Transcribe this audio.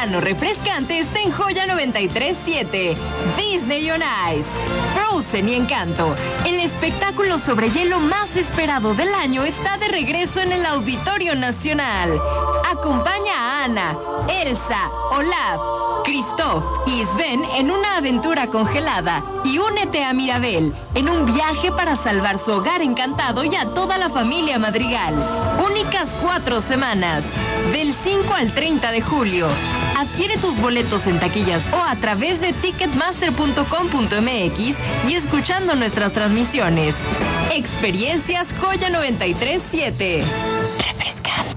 verano refrescante está en Joya 93.7. Disney on Ice, Frozen y Encanto. El espectáculo sobre hielo más esperado del año está de regreso en el Auditorio Nacional. Acompaña a Anna, Elsa, Olaf, Kristoff y Sven en una aventura congelada y únete a Mirabel en un viaje para salvar su hogar encantado y a toda la familia Madrigal. Únicas 4 semanas, del 5 al 30 de julio. Adquiere tus boletos en taquillas o a través de ticketmaster.com.mx y escuchando nuestras transmisiones. Experiencias Joya 93.7. Refrescante.